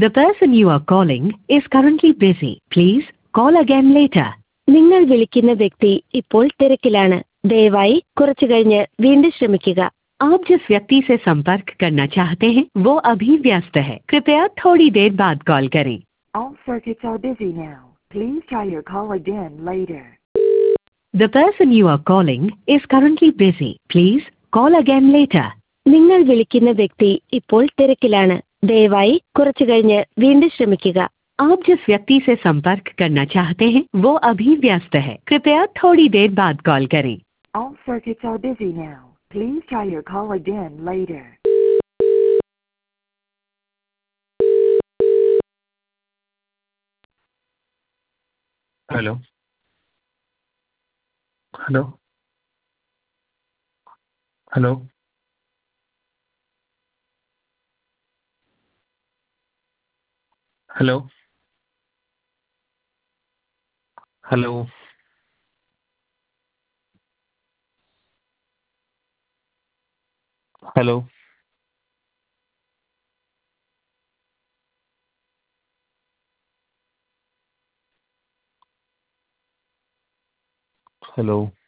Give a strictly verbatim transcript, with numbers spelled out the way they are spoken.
The person you are calling is currently busy. Please call again later. നിങ്ങൾ വിളിക്കുന്ന വ്യക്തി ഇപ്പോൾ തിരക്കിലാണ്. ദയവായി കുറച്ചു കഴിഞ്ഞ് വീണ്ടും ശ്രമിക്കുക. आप जिस व्यक्ति से संपर्क करना चाहते हैं वो अभी व्यस्त है. कृपया थोड़ी देर बाद कॉल करें. All circuits are busy now. Please try your call again later. The person you are calling is currently busy. Please call again later. നിങ്ങൾ വിളിക്കുന്ന വ്യക്തി ഇപ്പോൾ തിരക്കിലാണ്. ദയവായി കുറച്ചു കഴിഞ്ഞ് വീണ്ടും ശ്രമിക്കുക. आप जिस व्यक्ति से संपर्क करना चाहते हैं वो अभी व्यस्त है. कृपया थोड़ी देर बाद कॉल करें. All circuits are busy now. Please try your call again later. Hello. Hello. Hello. Hello. Hello. Hello. Hello.